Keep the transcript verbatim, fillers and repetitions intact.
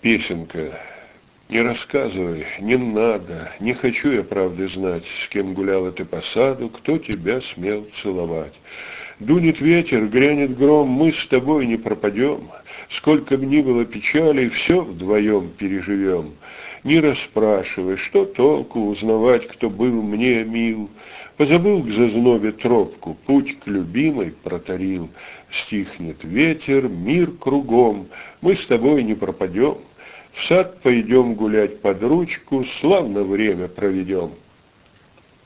Песенка. Не рассказывай, не надо, не хочу я правды знать, с кем гуляла ты по саду, кто тебя смел целовать. Дунет ветер, грянет гром, мы с тобой не пропадем, сколько б ни было печали, все вдвоем переживем. Не расспрашивай, что толку узнавать, кто был мне мил. Позабыл к зазнобе тропку, путь к любимой протарил. Стихнет ветер, мир кругом, мы с тобой не пропадем. В сад пойдем гулять под ручку, славно время проведем.